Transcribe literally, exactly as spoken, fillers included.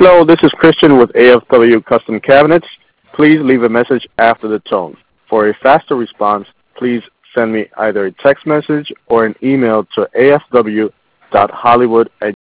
Hello, this is Christian with A F W Custom Cabinets. Please leave a message after the tone. For a faster response, please send me either a text message or an email to a f w dot hollywood at